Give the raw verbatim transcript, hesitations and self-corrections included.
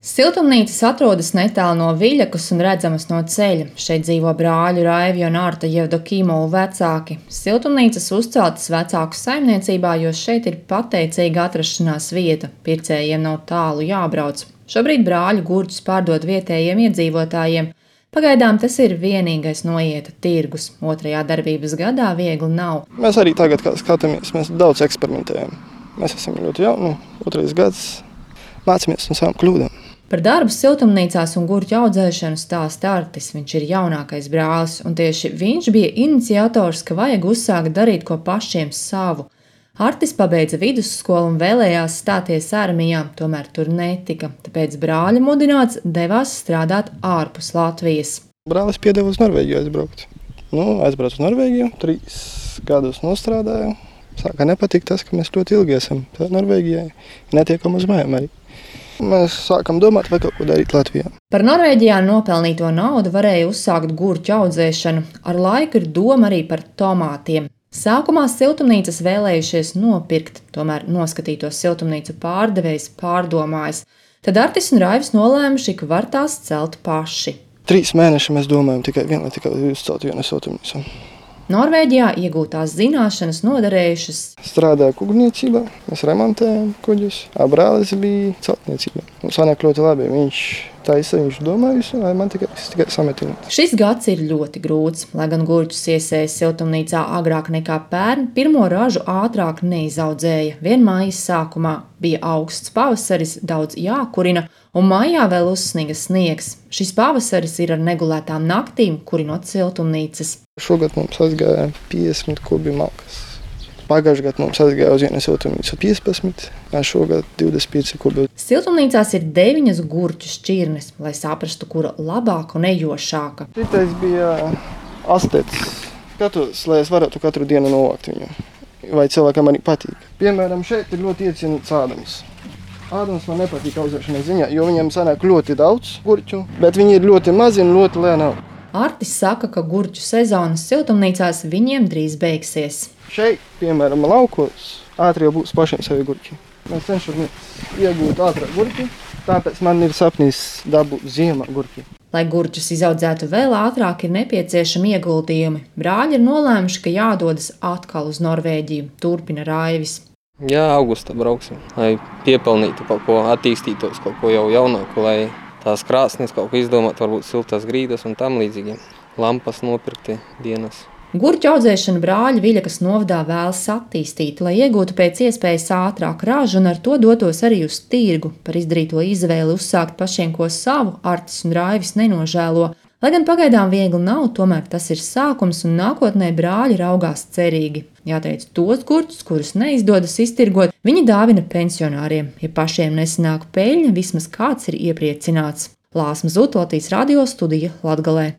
Siltumnīcas atrodas netālu no Viļakas un redzamas no ceļa. Šeit dzīvo brāļu Raivi un Arta Jevdokimovu vecāki. Siltumnīcas uzceltas vecāku saimniecībā, jo šeit ir pateicīga atrašanās vieta. Pircējiem nav tālu jābrauc. Šobrīd brāļu gurķus pārdod vietējiem iedzīvotājiem. Pagaidām tas ir vienīgais noieta tirgus. Otrajā darbības gadā viegli nav. Mēs arī tagad, kā skatāmies, mēs daudz eksperimentējam. Mēs esam ļoti jauni, otrais gads, mācāmies no savām kļūdām. Par darbu siltumnīcās un gurķu audzēšanu stāsta Artis. Viņš ir jaunākais brālis, un tieši viņš bija iniciators, ka vajag uzsākt darīt ko pašiem savu. Artis pabeidza vidusskolu un vēlējās stāties armijā, tomēr tur netika, tāpēc brāļa mudināts devās strādāt ārpus Latvijas. Brālis piedeva uz Norvēģiju aizbraukt. Nu, aizbraucu uz Norvēģiju, trīs gadus nostrādāju. Sāka nepatikt tas, ka mēs ļoti ilgi esam Norvēģijai, netiekam uz mājām arī. Mēs sākam domāt, vai kaut ko darīt Latvijā. Par Norvēģijā nopelnīto naudu varēja uzsākt gurķu audzēšanu. Ar laiku ir doma arī par tomātiem. Sākumā siltumnīcas vēlējušies nopirkt, tomēr noskatītos siltumnīcu pārdevējs pārdomājis. Tad Artis un Raivis nolēmuši, ka var tās celt paši. Trīs mēneši mēs domājam tikai vienu, lai tikai uzcelt vienu siltumnīcu. Norvēģijā iegūtās zināšanas noderējušas. Strādāju kuģniecībā, mēs remontējam kuģus, brālis bija celtniecībā. Mums sanāk ļoti labi, viņš taisa, viņš domā visu, lai man tikai, tikai sametināt. Šis gads ir ļoti grūts, lai gan gurķus iesēja siltumnīcā agrāk nekā pērn, pirmo ražu ātrāk neizaudzēja. Vien mājas sākumā bija augsts pavasaris, daudz jākurina, un mājā vēl uzsniga sniegs. Šis pavasaris ir ar negulētām naktīm, kurinot siltumnīcas. Šogad mums aizgāja piecdesmit kubi malkas. Pagājušajā gadā mums aizgāja uz vienu siltumnīcu piecpadsmit, šogad divdesmit pieci kubi. Siltumnīcās ir deviņas gurķu šķirnes, lai saprastu, kura labāka un ejošāka. Šitais bija astecis. Skatos, lai es varētu katru dienu novākt viņu. Vai cilvēkam arī patīk. Piemēram, šeit ir ļoti iecienīts ādams. Ādams man nepatīk audzēšanas ziņā, jo viņam sanāk ļoti daudz gurķu, bet viņi ir ļoti mazi un ļoti lēni. Artis saka, ka gurķu sezonas siltumnīcās viņiem drīz beigsies. Šeit, piemēram, laukos, ātri jau būs pašiem savi gurķi. Mēs cenšamies iegūt ātrāk gurķi, tāpēc man ir sapnis dabūt ziemā gurķi. Lai gurķus izaudzētu vēl ātrāk, ir nepieciešami ieguldījumi. Brāļi ir nolēmuši, ka jādodas atkal uz Norvēģiju, turpina Raivis. Jā, augustā brauksim, lai piepelnītu kaut ko, attīstītos kaut ko jau jaunāku, lai tās krāsnes kaut ko izdomāt, varbūt siltās grīdas un tam līdzīgi. Lampas nopirkti dienas. Gurķu audzēšanu brāļi Viļakas novadā vēlas attīstīt, lai iegūtu pēc iespējas ātrāk ražu un ar to dotos arī uz tirgu. Par izdarīto izvēli uzsākt pašiem ko savu Artis un Raivis nenožēlo. Lai gan pagaidām viegli nav, tomēr tas ir sākums un nākotnē brāļi raugās cerīgi. Jāteic, tos gurķus, kurus neizdodas iztirgot, viņi dāvina pensionāriem. Ja pašiem nesanāk peļņa, vismaz kāds ir iepriecināts. Lāsma Zut, Latvijas radio studija Latgalē.